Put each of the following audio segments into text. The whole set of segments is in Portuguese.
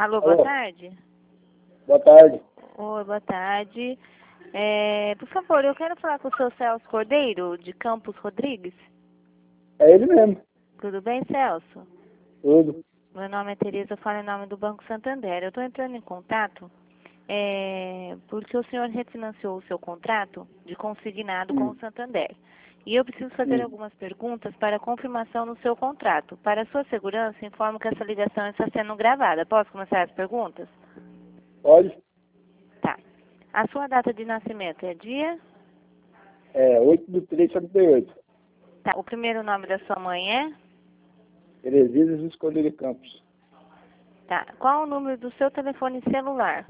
Alô, boa Alô, tarde. boa tarde. Oi, boa tarde. Por favor, eu quero falar com o seu Celso Cordeiro, de Campos Rodrigues. É ele mesmo, Tudo bem, Celso? tudo. Meu nome é Tereza, eu falo em nome do Banco Santander. Eu estou entrando em contato porque o senhor refinanciou o seu contrato de consignado com o Hum, Santander. E eu preciso fazer hum. algumas perguntas para confirmação no seu contrato. Para sua segurança, informo que essa ligação está sendo gravada. Posso começar as perguntas? Pode? Tá. A sua data de nascimento é dia? É 8/3/78. Tá. O primeiro nome da sua mãe é? Terezias Escolher de Campos. Tá. Qual o número do seu telefone celular?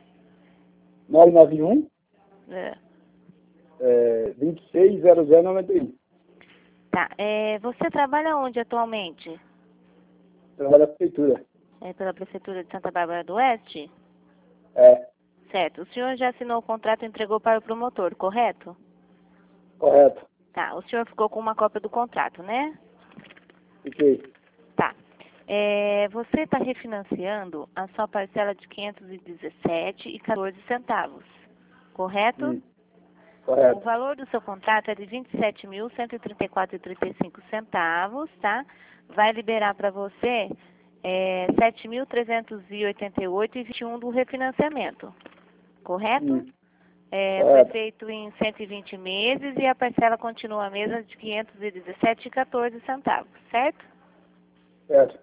991 É. 260091. Tá. Você trabalha onde atualmente? Trabalho da prefeitura. É pela Prefeitura de Santa Bárbara do Oeste? É, Certo. O senhor já assinou o contrato e entregou para o promotor, correto? correto. Tá. O senhor ficou com uma cópia do contrato, né? Fiquei. Tá. Você está refinanciando a sua parcela de 517,14 centavos, correto? O Correto. valor do seu contrato é de 27.134,35 centavos, tá? Vai liberar para você 7.388,21 do refinanciamento, correto? Foi Correto. feito em 120 meses e a parcela continua a mesma de 517,14 centavos, certo? Certo.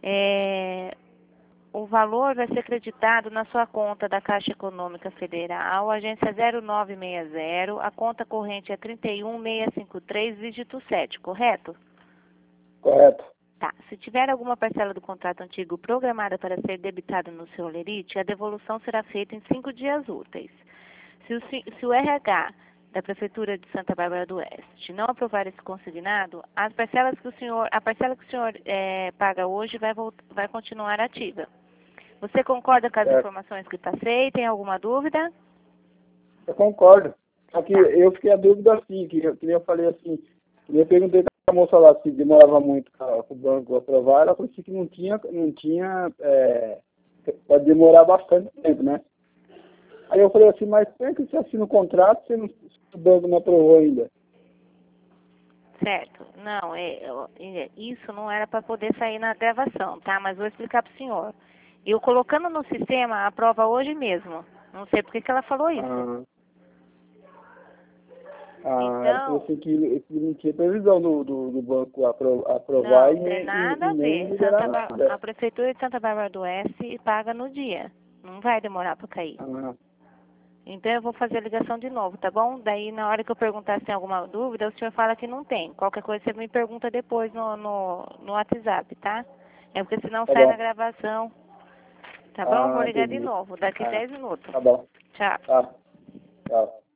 O valor vai ser creditado na sua conta da Caixa Econômica Federal, agência 0960, a conta corrente é 31653, dígito 7, correto? Correto. Tá. Se tiver alguma parcela do contrato antigo programada para ser debitada no seu Olerite, a devolução será feita em 5 dias úteis. Se o RH da Prefeitura de Santa Bárbara do Oeste não aprovar esse consignado, a parcela que o senhor paga hoje vai continuar ativa. Você concorda com as Certo. informações que passei? Tem alguma dúvida? Eu concordo. Só que Tá. eu fiquei a dúvida assim, que nem eu falei assim, que nem eu perguntei pra moça lá se demorava muito para o banco aprovar, ela falou assim que não tinha, pode demorar bastante tempo, né? Aí eu falei assim, mas por que você assina o contrato se o banco não aprovou ainda? Certo. Não, isso não era para poder sair na gravação, tá? Mas vou explicar para o senhor. Eu colocando no sistema, aprova hoje mesmo. Não sei por que ela falou isso. Ela falou Então, assim que não tinha previsão do banco aprovar não, e tem nem, nada e a nem ver. liberar nada. A Prefeitura de Santa Bárbara do Oeste paga no dia. Não vai demorar para cair. Ah, Então eu vou fazer a ligação de novo, tá bom? Daí na hora que eu perguntar se tem alguma dúvida, o senhor fala que não tem. Qualquer coisa você me pergunta depois no WhatsApp, tá? É porque senão tá sai na bom. gravação. Tá bom? Vou ligar de Entendi. novo, daqui 10 minutos. Tá bom. Tchau. Tá. Tchau.